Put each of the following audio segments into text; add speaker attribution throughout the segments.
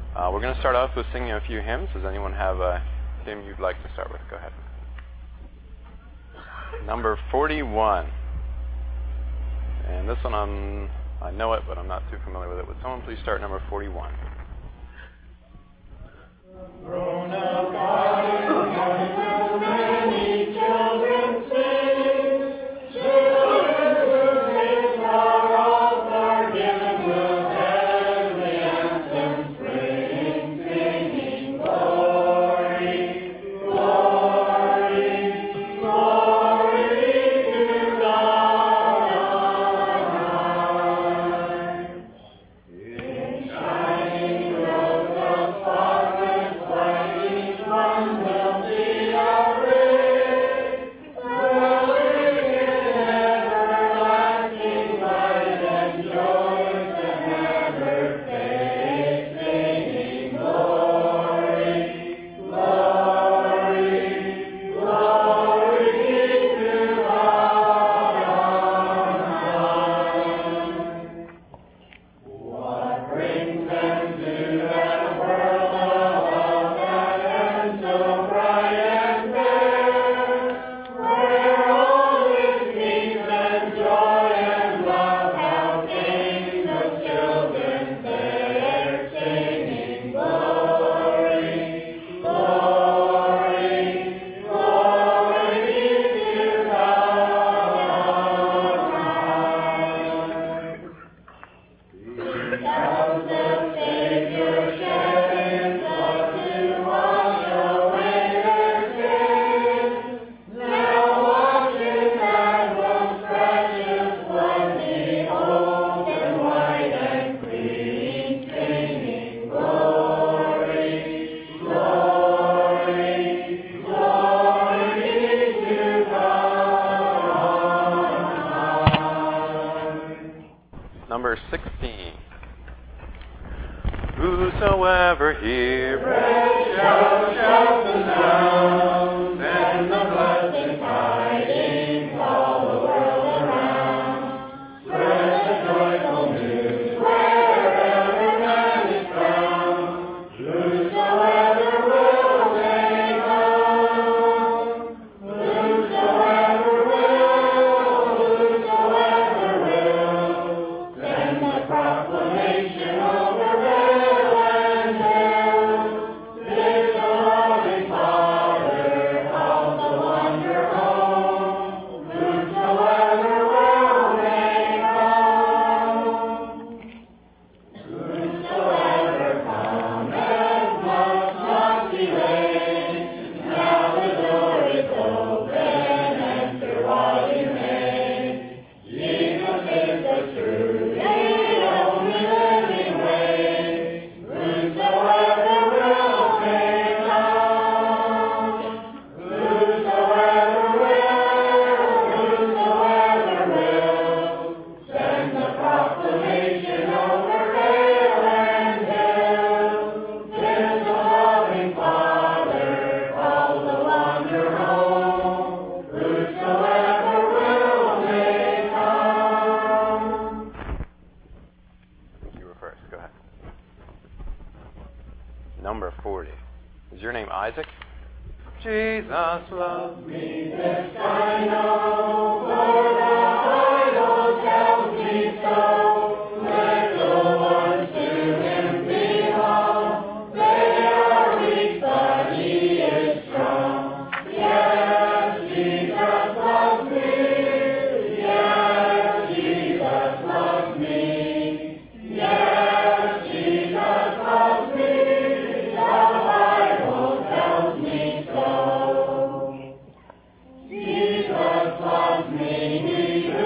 Speaker 1: We're going to start off with singing a few hymns. Does anyone have a hymn you'd like to start with? Go ahead. Number 41. And this one I know it, but I'm not too familiar with it. Would someone please start number 41?
Speaker 2: Grown up God in heaven, many children sing. Children whose sins are all forgiven will heavenly anthems bring, singing glory, glory, glory to God on high. In shining rows of spotless white, each one will be arrayed, dwelling in everlasting light and joys that never fade, singing glory, glory, glory to God on high. What brings them to that world of love that ends so bright and fair, where all is peace and joy and love? How sing the children there, singing glory, glory, glory to God on high. Because the Savior shed His blood to wash away their sins, now washed in that most precious blood, behold them white and clean, singing glory, glory, glory to God on high.
Speaker 1: Number 16. Whosoever heareth
Speaker 2: Shall shout the sound, send the blessed tidings all the world around. Spread the joyful news wherever man is found. Whosoever will may come. Whosoever will, send the proclamation over vale and hill. Bid the loving Father of the wonder home. Whosoever will may come. Whosoever cometh must not delay. Now the door is open, enter while you may. Jesus is the true, the only living way. Whosoever will may come. Whosoever will, send the proclamation over vale and hill. Bid the loving Father call the wander home. Whosoever will may come.
Speaker 1: You were first. Go ahead. Number 40. Is your name Isaac? Jesus loves me.
Speaker 2: This I know, for the Bible tells me so. Little ones to Him belong. They are weak, but He is strong. Yes, Jesus loves me. Yes, Jesus loves me. Yes, Jesus loves me. The Bible tells me so. Jesus loves me.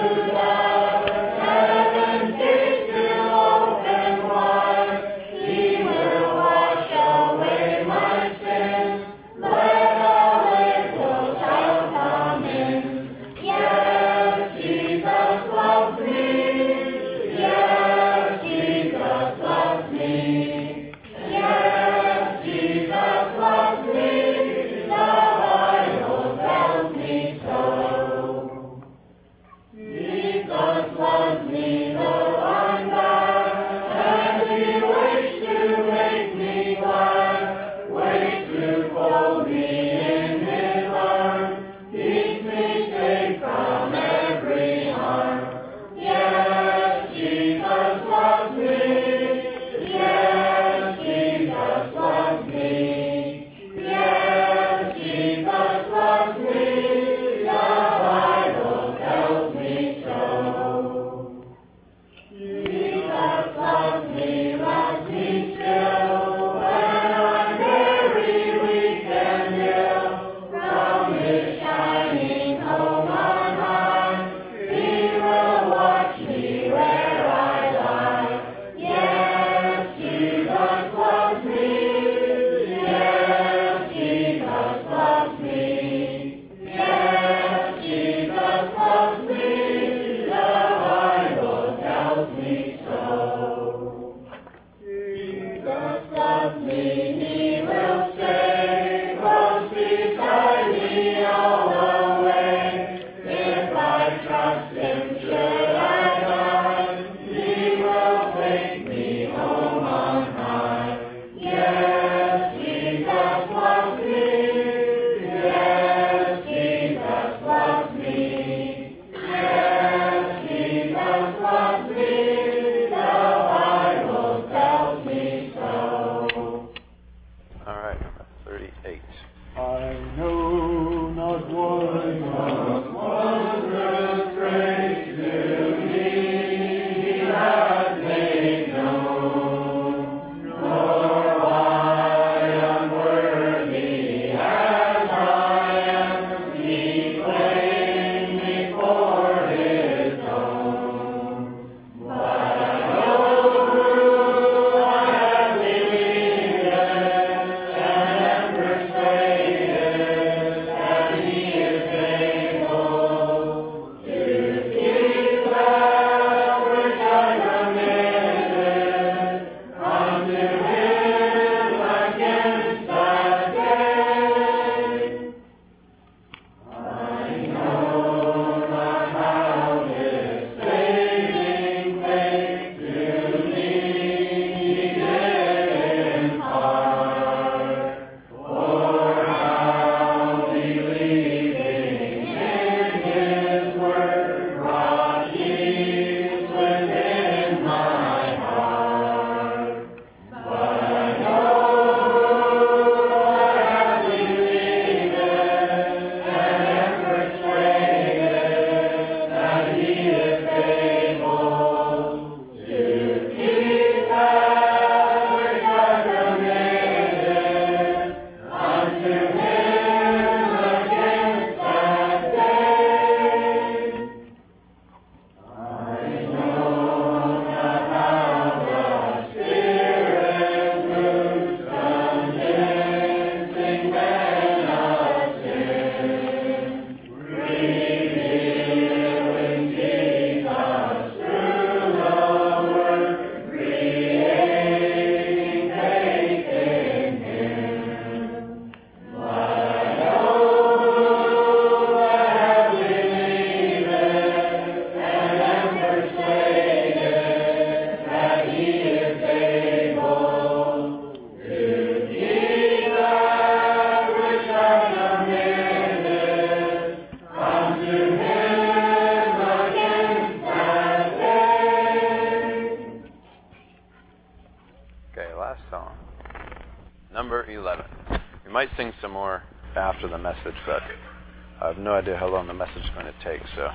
Speaker 1: last song. Number 11. We might sing some more after the message, but I have no idea how long the message is going to take, so.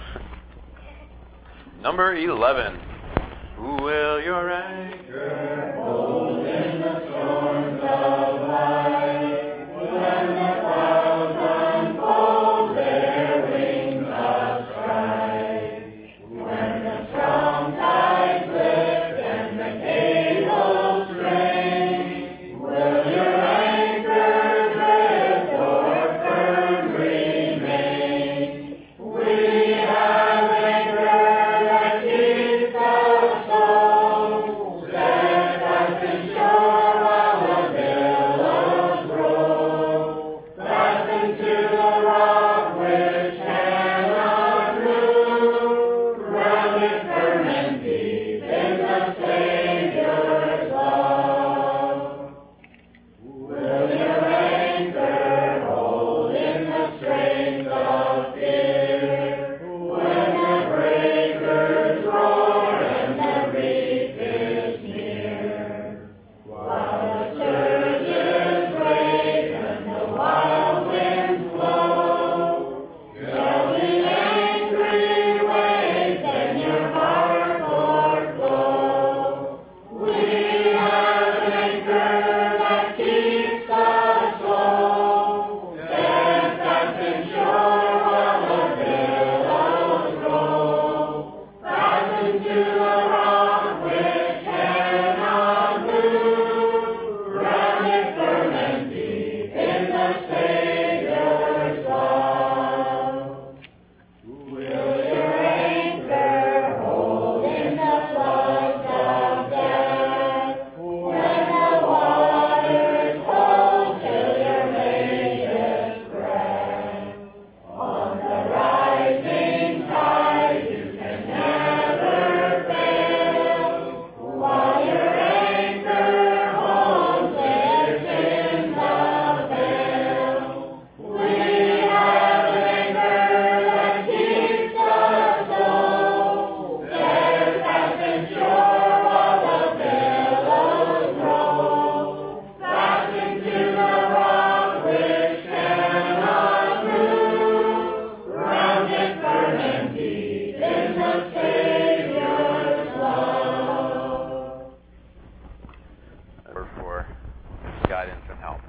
Speaker 1: Number 11. Will your anchor hold in the storms of life, when the clouds unfold their wings of strife, when the strong tides lift and the cables strain, will your anchor drift or firm remain? We have anchor that keeps our soul steadfast and sure while the billows roll, fastened to the rock which cannot move, grounded firm and deep in the Savior's love. Will your anchor hold in the strains of fear, when the breakers roar and the reef is near? While the surges rage and the wild winds blow, shall the angry waves and your heart o'erflow? We have an anchor that keeps our soul steadfast and sure while the billows roll, fastened to the rock which cannot move, grounded firm and deep in the Savior's love. Will your anchor hold in the floods of death, when the waters hold till your latest breath? On the rising tide you can never fail, while your anchor holds lifts in the veil. We have an anchor that keeps our soul steadfast and sure while the billows roll, fastened to the rock which cannot move, grounded firm and deep in the Savior's love. For guidance and help.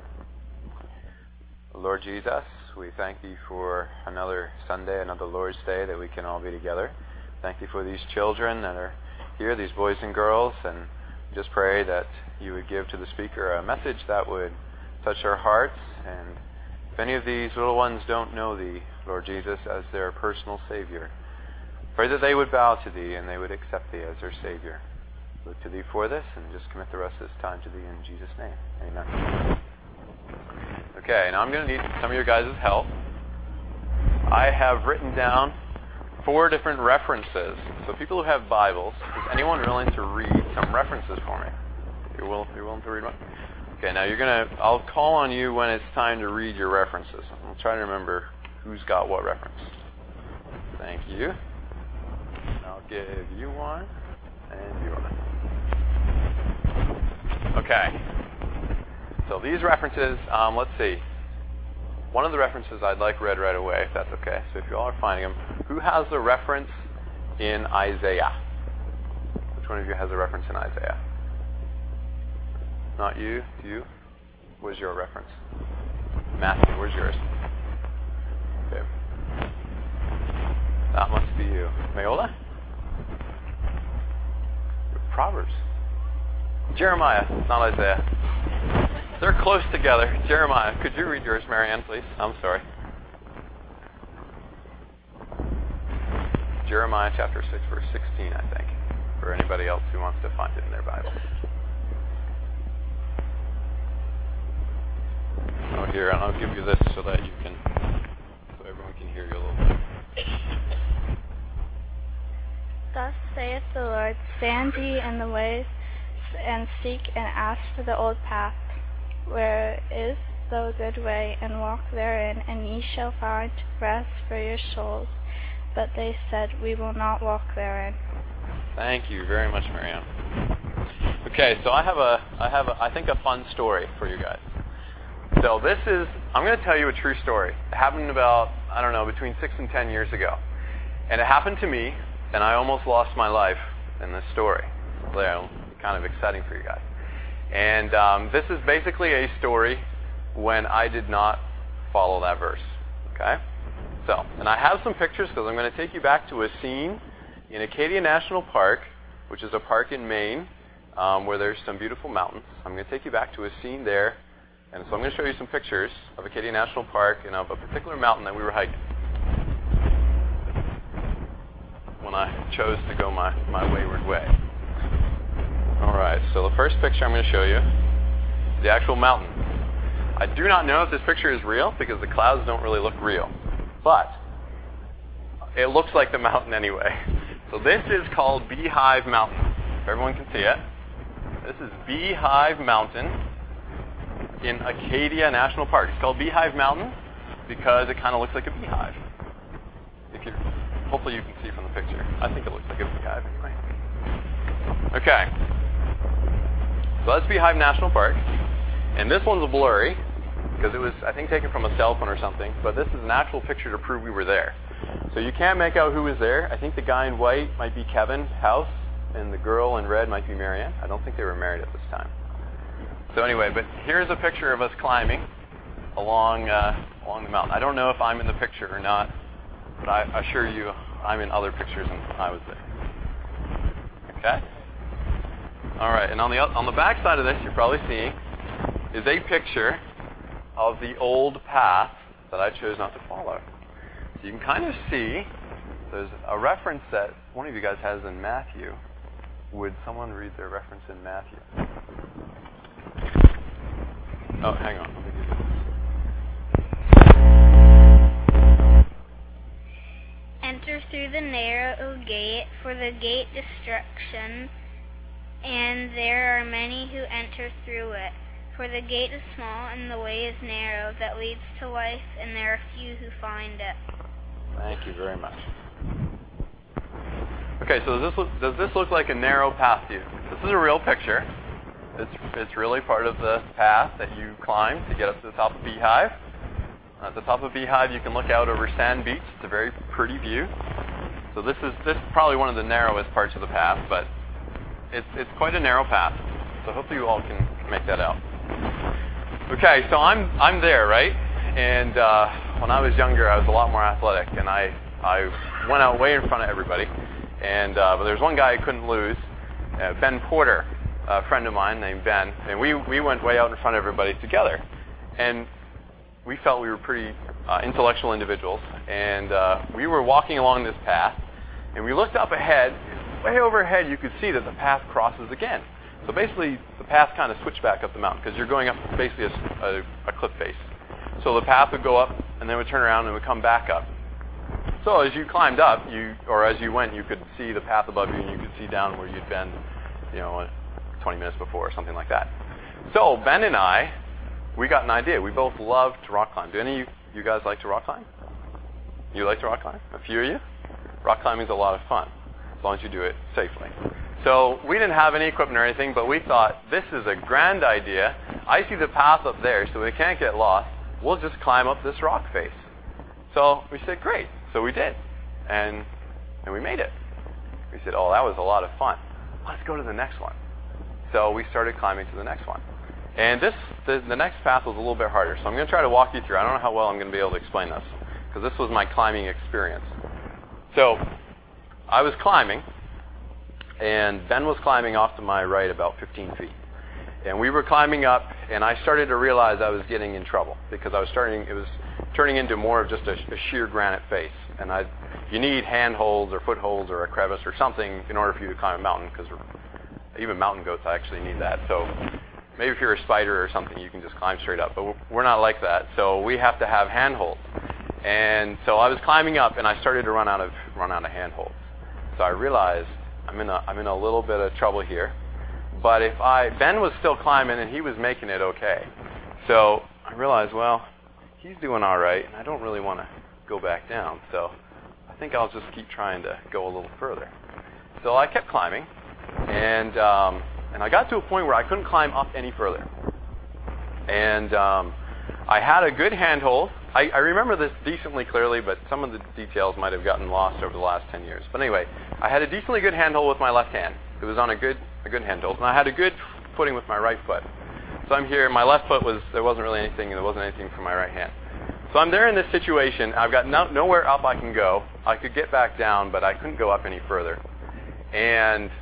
Speaker 1: Lord Jesus, we thank you for another Sunday, another Lord's Day that we can all be together. Thank you for these children that are here, these boys and girls, and just pray that you would give to the speaker a message that would touch our hearts. And if any of these little ones don't know thee, Lord Jesus, as their personal Savior, pray that they would bow to thee and they would accept thee as their Savior. Look to thee for this and just commit the rest of this time to thee in Jesus' name. Amen. Okay, now I'm going to need some of your guys' help. I have written down 4 different references. So people who have Bibles, is anyone willing to read some references for me? You're willing to read one? Okay, now I'll call on you when it's time to read your references. I'm trying to remember who's got what reference. Thank you. I'll give you one and you one. Okay. So these references, let's see. One of the references I'd like read right away, if that's okay. So if you all are finding them, who has the reference in Isaiah? Which one of you has a reference in Isaiah? Not you? Do you? Where's your reference? Matthew, where's yours? Okay. That must be you. Mayola? Proverbs. Jeremiah, not Isaiah. They're close together. Jeremiah, could you read yours, Marianne, please? I'm sorry. Jeremiah chapter 6, verse 16, I think, for anybody else who wants to find it in their Bible. Oh, here, and I'll give you this so that you can, so everyone can hear you a little bit.
Speaker 3: Thus saith the Lord, stand ye in the ways, and seek and ask for the old path, where is the good way, and walk therein, and ye shall find rest for your souls. But they said, we will not walk therein.
Speaker 1: Thank you very much, Marianne. Okay. Okay, so I have I think a fun story for you guys. So I'm going to tell you a true story. It happened about, I don't know, between 6 and 10 years ago. And it happened to me, and I almost lost my life in this story. So it'll be kind of exciting for you guys. And this is basically a story when I did not follow that verse. Okay? So, and I have some pictures because I'm going to take you back to a scene in Acadia National Park, which is a park in Maine, where there's some beautiful mountains. I'm going to take you back to a scene there. And so I'm going to show you some pictures of Acadia National Park and of a particular mountain that we were hiking when I chose to go my wayward way. All right, so the first picture I'm going to show you is the actual mountain. I do not know if this picture is real because the clouds don't really look real, but it looks like the mountain anyway. So this is called Beehive Mountain. If everyone can see it. This is Beehive Mountain in Acadia National Park. It's called Beehive Mountain because it kind of looks like a beehive. Hopefully you can see from the picture. I think it looks like a beehive anyway. Okay. So that's Beehive National Park. And this one's blurry because it was, I think, taken from a cell phone or something. But this is an actual picture to prove we were there. So you can't make out who was there. I think the guy in white might be Kevin House, and the girl in red might be Marianne. I don't think they were married at this time. So anyway, but here's a picture of us climbing along the mountain. I don't know if I'm in the picture or not, but I assure you I'm in other pictures and I was there. Okay? All right, and on the back side of this, you're probably seeing, is a picture of the old path that I chose not to follow. So you can kind of see there's a reference that one of you guys has in Matthew. Would someone read their reference in Matthew? Oh, hang on. Let me give you this.
Speaker 4: Enter through the narrow gate, for the gate destruction, and there are many who enter through it. For the gate is small, and the way is narrow that leads to life, and there are few who find it.
Speaker 1: Thank you very much. Okay, so does this look like a narrow path to you? This is a real picture. It's really part of the path that you climb to get up to the top of Beehive. At the top of Beehive, you can look out over Sand Beach. It's a very pretty view. So this is probably one of the narrowest parts of the path, but it's quite a narrow path. So hopefully you all can make that out. Okay, so I'm there, right? And when I was younger, I was a lot more athletic, and I went out way in front of everybody. And but there's one guy I couldn't lose, Ben Porter, a friend of mine named Ben, and we went way out in front of everybody together. And we felt we were pretty intellectual individuals, and we were walking along this path, and we looked up ahead. Way overhead, you could see that the path crosses again. So basically, the path kind of switched back up the mountain because you're going up basically a cliff face. So the path would go up, and then would turn around and would come back up. So as you climbed up, as you went, you could see the path above you, and you could see down where you'd been, 20 minutes before or something like that. So Ben and I, we got an idea. We both love to rock climb. Do any of you guys like to rock climb? You like to rock climb? A few of you? Rock climbing is a lot of fun, as long as you do it safely. So we didn't have any equipment or anything, but we thought, this is a grand idea. I see the path up there, so we can't get lost. We'll just climb up this rock face. So we said, great. So we did. And we made it. We said, oh, that was a lot of fun. Let's go to the next one. So we started climbing to the next one. And the next path was a little bit harder. So I'm going to try to walk you through. I don't know how well I'm going to be able to explain this, because this was my climbing experience. So I was climbing, and Ben was climbing off to my right about 15 feet. And we were climbing up, and I started to realize I was getting in trouble because it was turning into more of just a sheer granite face. And you need handholds or footholds or a crevice or something in order for you to climb a mountain, because even mountain goats actually need that. So maybe if you're a spider or something, you can just climb straight up. But we're not like that, so we have to have handholds. And so I was climbing up, and I started to run out of handholds. So I realized I'm in a little bit of trouble here. But Ben was still climbing, and he was making it okay. So I realized, well, he's doing all right, and I don't really want to go back down. So I think I'll just keep trying to go a little further. So I kept climbing, and And I got to a point where I couldn't climb up any further. And I had a good handhold. I remember this decently clearly, but some of the details might have gotten lost over the last 10 years. But anyway, I had a decently good handhold with my left hand. It was on a good handhold. And I had a good footing with my right foot. So I'm here. My left foot there wasn't really anything, and there wasn't anything for my right hand. So I'm there in this situation. I've got nowhere up I can go. I could get back down, but I couldn't go up any further. And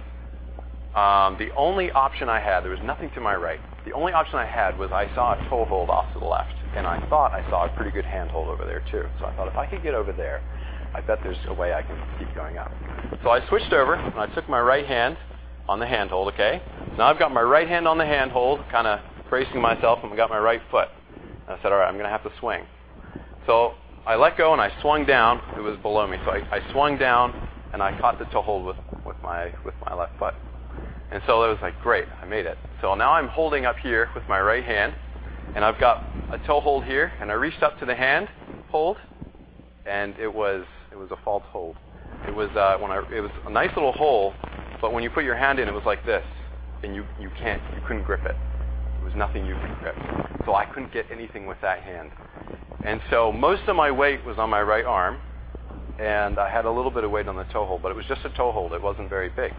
Speaker 1: the only option I had, there was nothing to my right. The only option I had was I saw a toehold off to the left. And I thought I saw a pretty good handhold over there too. So I thought if I could get over there, I bet there's a way I can keep going up. So I switched over and I took my right hand on the handhold, okay? So now I've got my right hand on the handhold, kind of bracing myself, and I've got my right foot. And I said, all right, I'm going to have to swing. So I let go and I swung down. It was below me. So I swung down and I caught the toehold with my left foot. And so it was like, great, I made it. So now I'm holding up here with my right hand, and I've got a toe hold here, and I reached up to the hand hold, and it was a false hold. It was it was a nice little hole, but when you put your hand in, it was like this, and you couldn't grip it. There was nothing you could grip. So I couldn't get anything with that hand. And so most of my weight was on my right arm, and I had a little bit of weight on the toe hold, but it was just a toe hold. It wasn't very big.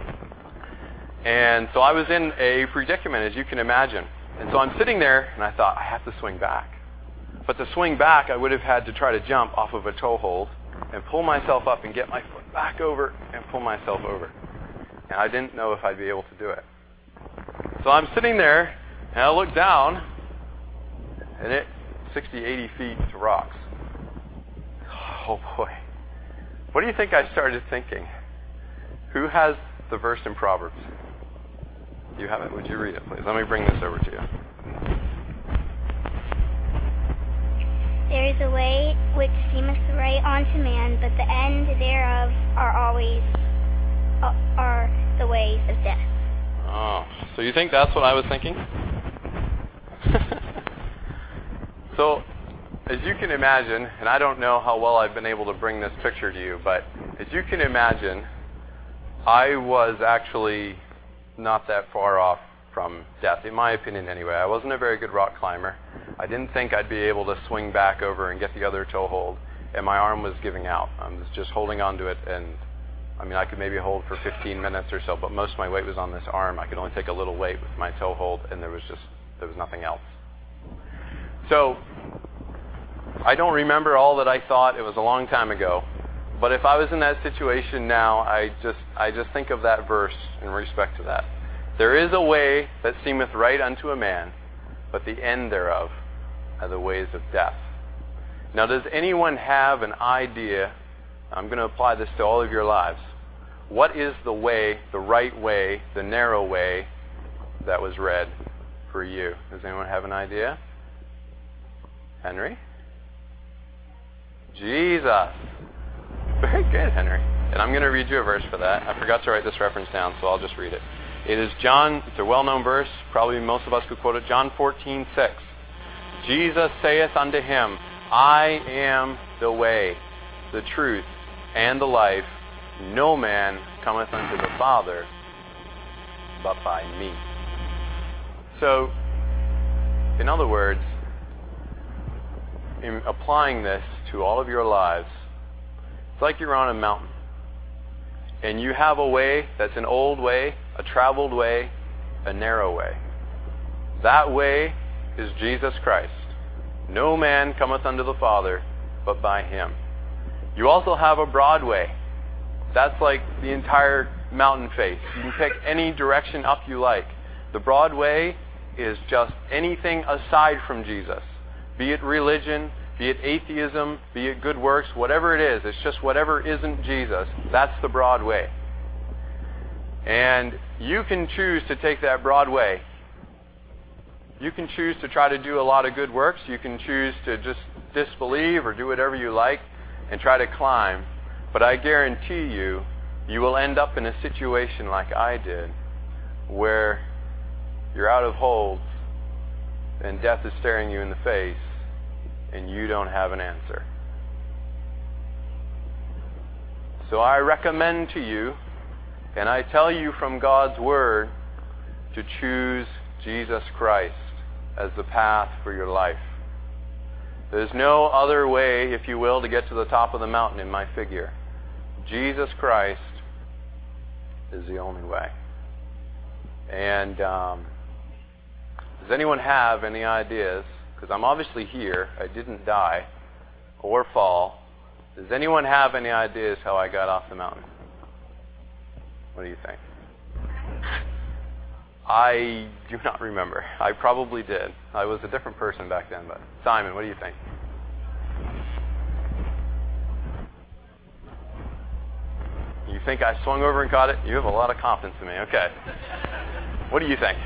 Speaker 1: And so I was in a predicament, as you can imagine. And so I'm sitting there, and I thought, I have to swing back. But to swing back, I would have had to try to jump off of a toe hold and pull myself up and get my foot back over and pull myself over. And I didn't know if I'd be able to do it. So I'm sitting there, and I look down, and it's 60, 80 feet to rocks. Oh, boy. What do you think I started thinking? Who has the verse in Proverbs? You have it? Would you read it, please? Let me bring this over to you.
Speaker 4: There is a way which seemeth right unto man, but the end thereof are the ways of death.
Speaker 1: Oh, so you think that's what I was thinking? So, as you can imagine, and I don't know how well I've been able to bring this picture to you, but as you can imagine, I was actually not that far off from death, in my opinion anyway. I wasn't a very good rock climber. I didn't think I'd be able to swing back over and get the other toe hold, and my arm was giving out. I was just holding on to it, and I could maybe hold for 15 minutes or so, but most of my weight was on this arm. I could only take a little weight with my toe hold, and there was nothing else. So, I don't remember all that I thought. It was a long time ago. But if I was in that situation now, I just think of that verse in respect to that. There is a way that seemeth right unto a man, but the end thereof are the ways of death. Now, does anyone have an idea? I'm going to apply this to all of your lives. What is the way, the right way, the narrow way that was read for you? Does anyone have an idea? Henry? Jesus. Very good, Henry. And I'm going to read you a verse for that. I forgot to write this reference down, so I'll just read it. It is John, it's a well-known verse. Probably most of us could quote it. John 14:6. Jesus saith unto him, I am the way, the truth, and the life. No man cometh unto the Father but by me. So, in other words, in applying this to all of your lives, it's like you're on a mountain, and you have a way that's an old way, a traveled way, a narrow way. That way is Jesus Christ. No man cometh unto the Father but by Him. You also have a broad way. That's like the entire mountain face. You can pick any direction up you like. The broad way is just anything aside from Jesus. Be it religion, be it atheism, be it good works, whatever it is, it's just whatever isn't Jesus. That's the broad way. And you can choose to take that broad way. You can choose to try to do a lot of good works. You can choose to just disbelieve or do whatever you like and try to climb. But I guarantee you, you will end up in a situation like I did, where you're out of holds and death is staring you in the face, and you don't have an answer. So I recommend to you, and I tell you from God's Word, to choose Jesus Christ as the path for your life. There's no other way, if you will, to get to the top of the mountain in my figure. Jesus Christ is the only way. And does anyone have any ideas? Because I'm obviously here. I didn't die or fall. Does anyone have any ideas how I got off the mountain? What do you think? I do not remember. I probably did. I was a different person back then. But Simon, what do you think? You think I swung over and caught it? You have a lot of confidence in me. Okay. What do you think?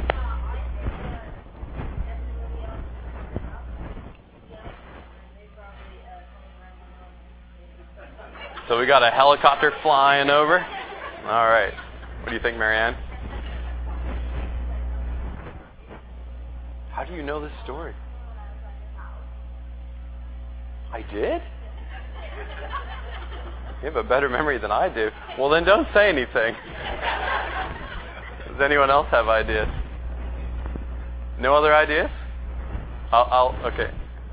Speaker 1: So we got a helicopter flying over. All right. What do you think, Marianne? How do you know this story? I did? You have a better memory than I do. Well, then don't say anything. Does anyone else have ideas? No other ideas? Okay.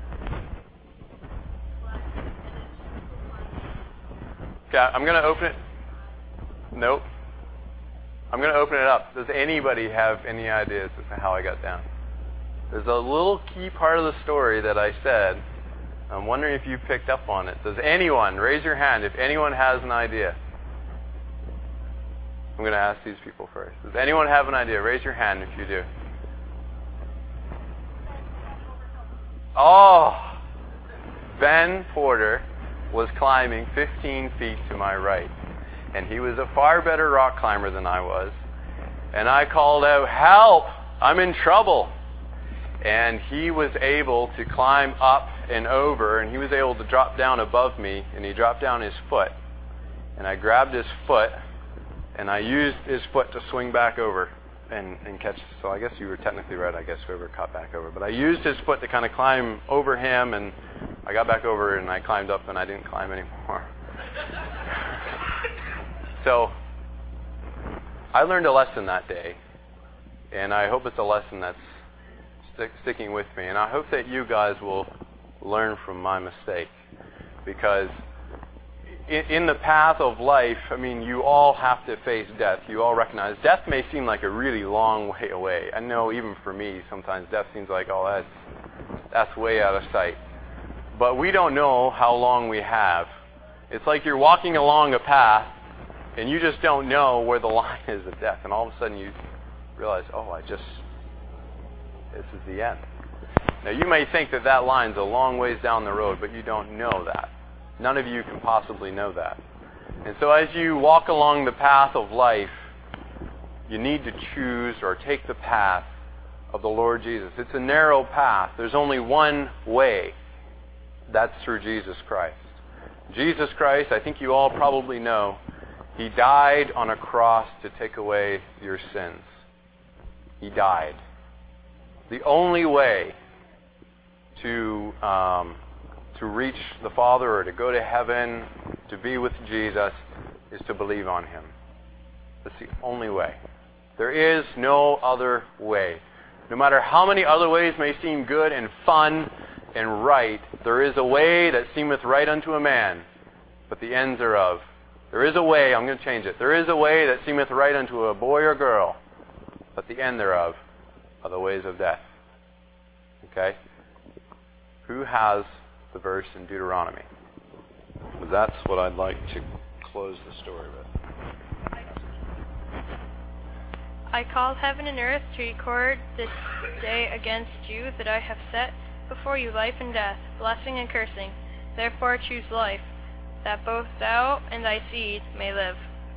Speaker 1: Okay, I'm going to open it. Nope. I'm going to open it up. Does anybody have any ideas as to how I got down? There's a little key part of the story that I said. I'm wondering if you picked up on it. Does anyone, raise your hand if anyone has an idea. I'm going to ask these people first. Does anyone have an idea? Raise your hand if you do. Oh! Ben Porter was climbing 15 feet to my right. And he was a far better rock climber than I was. And I called out, "Help! I'm in trouble!" And he was able to climb up and over, and he was able to drop down above me, and he dropped down his foot. And I grabbed his foot, and I used his foot to swing back over and catch. So I guess you were technically right, I guess, whoever caught back over. But I used his foot to kind of climb over him, and I got back over, and I climbed up, and I didn't climb anymore. So I learned a lesson that day, and I hope it's a lesson that's sticking with me. And I hope that you guys will learn from my mistake, because in the path of life, I mean, you all have to face death. You all recognize death may seem like a really long way away. I know even for me, sometimes death seems like, oh, that's way out of sight. But we don't know how long we have. It's like you're walking along a path, and you just don't know where the line is of death. And all of a sudden you realize, oh, this is the end. Now, you may think that line's a long ways down the road, but you don't know that. None of you can possibly know that. And so as you walk along the path of life, you need to choose or take the path of the Lord Jesus. It's a narrow path. There's only one way. That's through Jesus Christ. Jesus Christ, I think you all probably know, He died on a cross to take away your sins. He died. The only way to reach the Father or to go to heaven, to be with Jesus, is to believe on Him. That's the only way. There is no other way. No matter how many other ways may seem good and fun and right, there is a way that seemeth right unto a man, but the ends thereof. There is a way, I'm going to change it. There is a way that seemeth right unto a boy or girl, but the end thereof are the ways of death. Okay? Who has the verse in Deuteronomy? Because that's what I'd like to close the story with.
Speaker 5: I called heaven and earth to record this day against you that I have set before you life and death, blessing and cursing. Therefore choose life, that both thou and thy seed may live.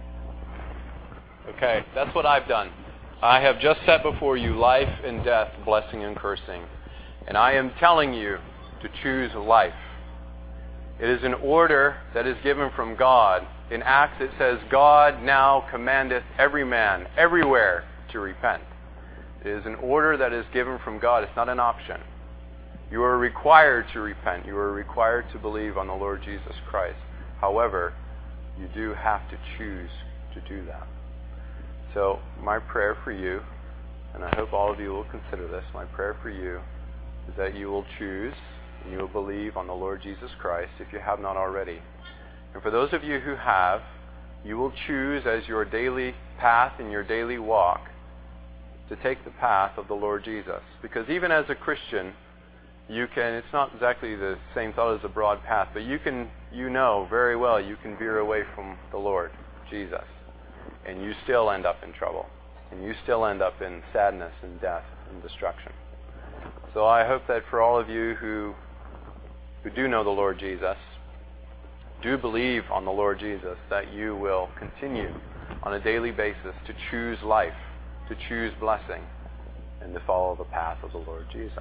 Speaker 1: Okay, that's what I've done. I have just set before you life and death, blessing and cursing. And I am telling you to choose life. It is an order that is given from God. In Acts it says, God now commandeth every man, everywhere, to repent. It is an order that is given from God. It's not an option. You are required to repent. You are required to believe on the Lord Jesus Christ. However, you do have to choose to do that. So my prayer for you and I hope all of you will consider this. My prayer for you is that you will choose and you will believe on the Lord Jesus Christ if you have not already. And for those of you who have, you will choose as your daily path in your daily walk to take the path of the Lord Jesus. Because even as a Christian, you can, it's not exactly the same thought as a broad path, but you know very well you can veer away from the Lord Jesus. And you still end up in trouble. And you still end up in sadness and death and destruction. So I hope that for all of you who do know the Lord Jesus, do believe on the Lord Jesus, that you will continue on a daily basis to choose life, to choose blessing, and to follow the path of the Lord Jesus.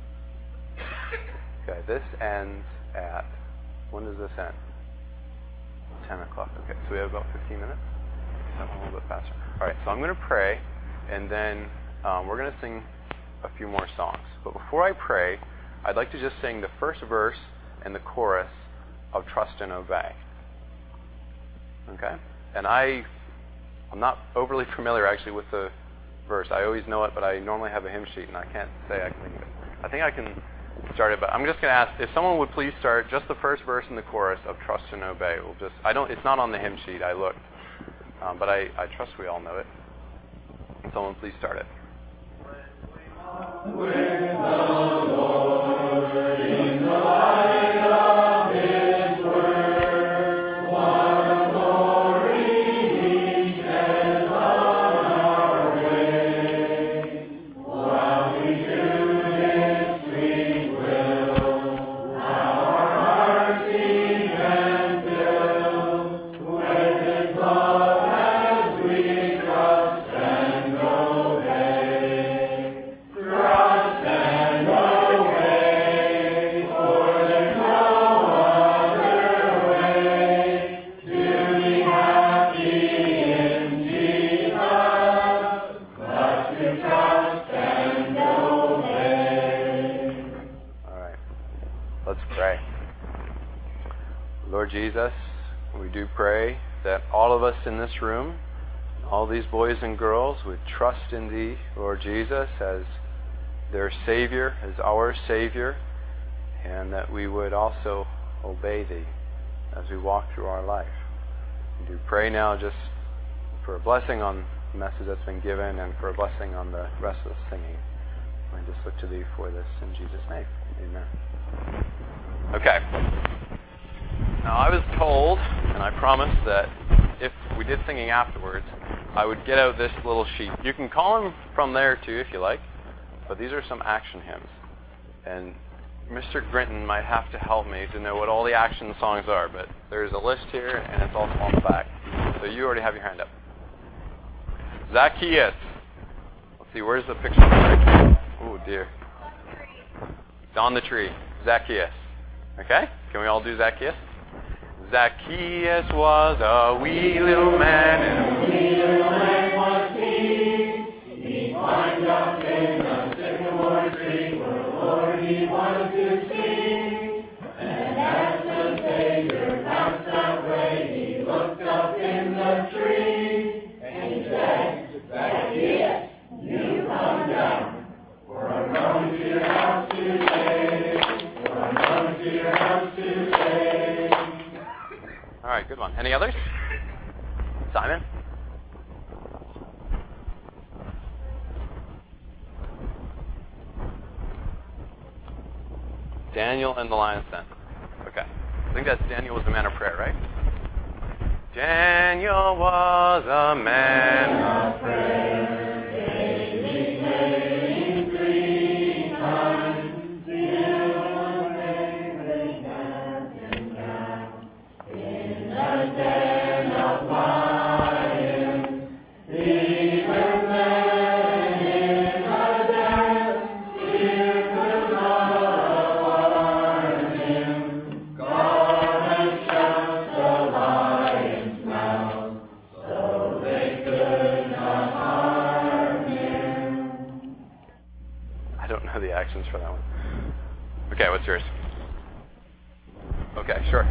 Speaker 1: Okay, this ends at, when does this end? 10 o'clock. Okay, so we have about 15 minutes? A little bit faster. All right, so I'm going to pray, and then we're going to sing a few more songs. But before I pray, I'd like to just sing the first verse and the chorus of Trust and Obey. Okay? And I'm not overly familiar, actually, with the verse. I always know it, but I normally have a hymn sheet, and I can't say I can think of it. I think I can start it, but I'm just going to ask if someone would please start just the first verse and the chorus of Trust and Obey. It's not on the hymn sheet. I looked. But I trust we all know it. Someone please start it.
Speaker 2: With the Lord in the light of His word, what glory He sheds on our way. While we do His sweet will, our hearts He can fill with His love as we trust and obey. Trust and obey, for there's no other way to be happy in Jesus, but to trust and obey.
Speaker 1: All right. Let's pray. Lord Jesus, we do pray that all of us in this room, all these boys and girls, would trust in Thee, Lord Jesus, as their Savior, as our Savior, and that we would also obey Thee as we walk through our life. We do pray now just for a blessing on the message that's been given and for a blessing on the rest of the singing. I just look to Thee for this in Jesus' name. Amen. Okay. Now I was told, and I promised that if we did singing afterwards, I would get out this little sheet. You can call them from there too if you like, but these are some action hymns. And Mr. Grinton might have to help me to know what all the action songs are, but there's a list here and it's also on the back. So you already have your hand up. Zacchaeus. Let's see, where's the picture? Oh dear. It's on the tree. Zacchaeus. Okay? Can we all do Zacchaeus? Zacchaeus was a wee little man, and a wee little man was he. He climbed up in a sycamore tree where the Lord he wanted to see. And as the Savior passed that way, he looked up in the tree, and he said, Zacchaeus, you come down, for I'm going to your house today, for I'm going to your house today. All right, good one. Any others? Simon? Daniel and the lion's den. Okay. I think that's Daniel was a man of prayer, right? Daniel was a man of prayer. For that one. Okay, what's yours? Okay, sure.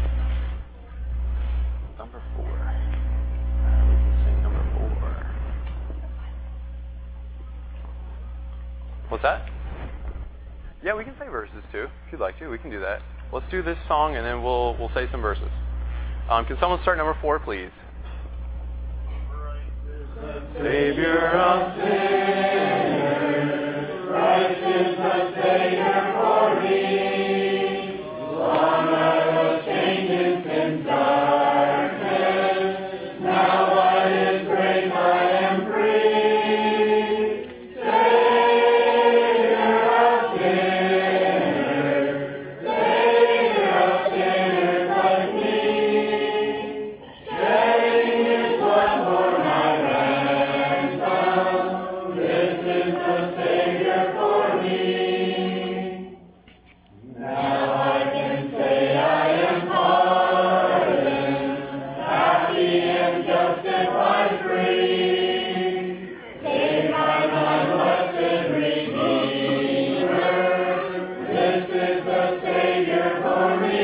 Speaker 1: Number 4. We can sing number 4. What's that? Yeah, we can say verses too, if you'd like to. We can do that. Let's do this song, and then we'll say some verses. Can someone start number 4, please?
Speaker 2: Savior of sinners, Christ is the Savior for me. Long I was chained in sin's darkness, now by His grace I am free. Savior of sinners, Savior of sinners like me, shedding His blood for my ransom. This is the Savior for me. Now I can say I am pardoned, happy and justified free. Saved by my blessed Redeemer, this is the Savior for me.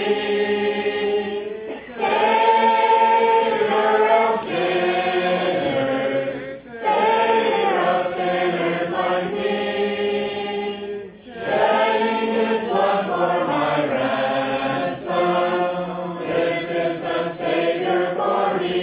Speaker 2: Savior of sinners, Savior of sinners like me, shedding His blood for my ransom. This is the Savior for me.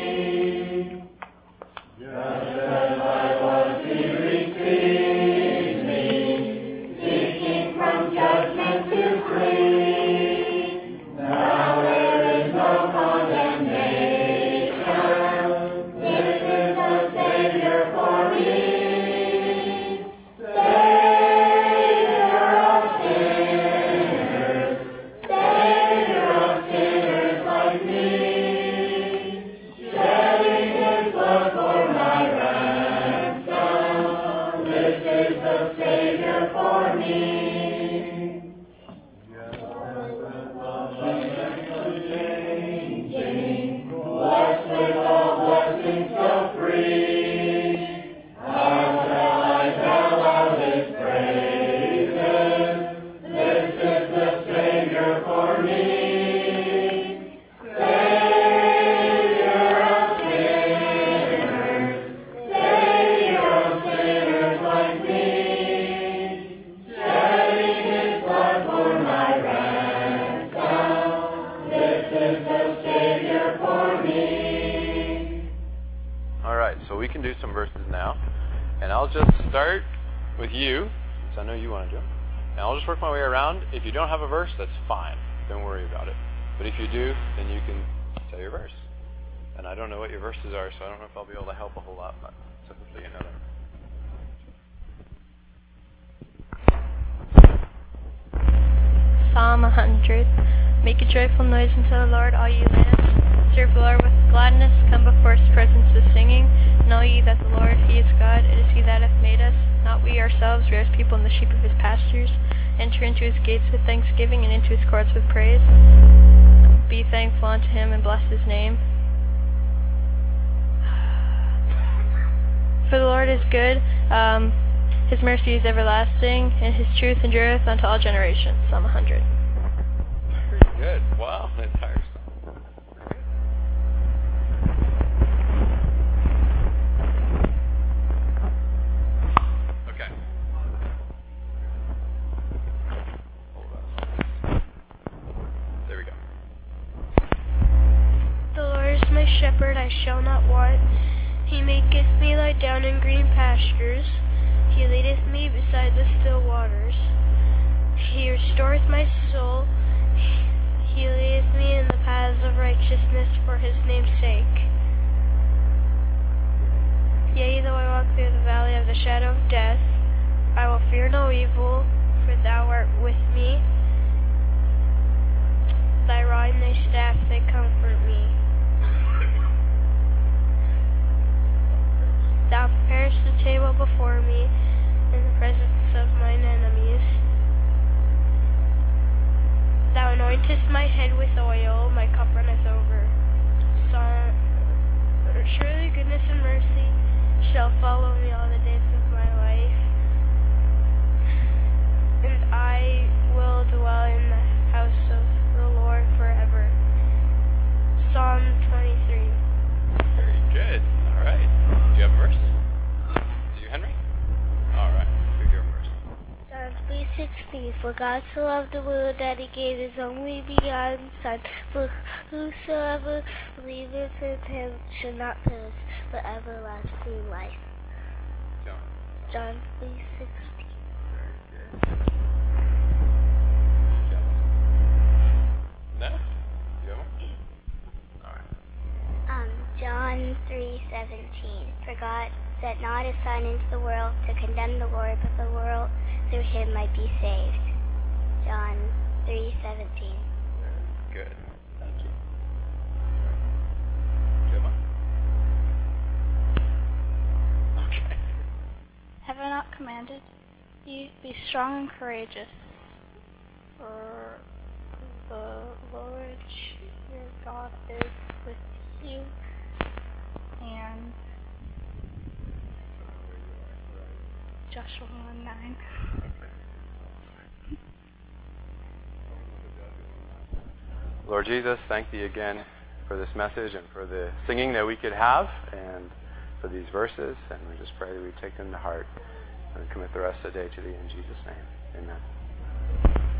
Speaker 2: Just as I was, He received me, seeking from judgment to flee. Now there is no condemnation. This is the Savior for me. Savior of sinners, Savior of sinners like me, shedding His blood for my ransom. This is the Savior for me. Changing, blessed with all blessings so free. How shall I tell out His praises? This is the Savior for me. Savior of sinners, Savior of sinners like me, shedding His blood for my ransom. This is the Savior for me.
Speaker 1: All right, so we can do some verses now. And I'll just start with you, since I know you want to do them. And I'll just work my way around. If you don't have a verse, that's fine. Don't worry about it. But if you do, then you can say your verse. And I don't know what your verses are, so I don't know if I'll be able to help a whole lot, but so hopefully you know them.
Speaker 5: Psalm 100. Make a joyful noise unto the Lord, all ye lands. Serve the Lord with gladness. Come before His presence with singing. Know ye that the Lord, He is God. It is He that hath made us, not we ourselves. We are His people and the sheep of His pastures. Enter into His gates with thanksgiving, and into His courts with praise. Be thankful unto Him, and bless His name. For the Lord is good. His mercy is everlasting, and His truth endureth unto all generations. Psalm 100.
Speaker 1: Very good. Wow, the entire song. Okay. Hold on. There we go.
Speaker 6: The Lord is my shepherd, I shall not want. He maketh me lie down in green pastures. He leadeth me beside the still waters. He restoreth my soul. He leadeth me in the paths of righteousness for His name's sake. Yea, though I walk through the valley of the shadow of death, I will fear no evil, for Thou art with me. Thy rod and Thy staff, they comfort me. Thou preparest a table before me in the presence of mine enemies. Thou anointest my head with oil, my cup runneth over. Surely goodness and mercy shall follow me all the days of my life, and I will dwell in the house of the Lord forever. Psalm 23.
Speaker 1: Very good. All right. Do you have a verse? Do you, Henry? All right. Let's do your verse.
Speaker 7: 3:16. For God so loved the world that he gave his only begotten Son, for whosoever believeth in him should not perish, but everlasting life. John 3:16.
Speaker 1: No? You have one? All right.
Speaker 7: John 3:17. For God sent not his Son into the world to condemn the world, but the world through him might be saved. John 3:17.
Speaker 1: Very good. Thank you. Good one. Okay.
Speaker 3: Have I not commanded you? Be strong and courageous, for the Lord your God is with you. And Joshua 1:9.
Speaker 1: Lord Jesus, thank thee again for this message and for the singing that we could have and for these verses. And we just pray that we take them to heart and commit the rest of the day to thee in Jesus' name. Amen.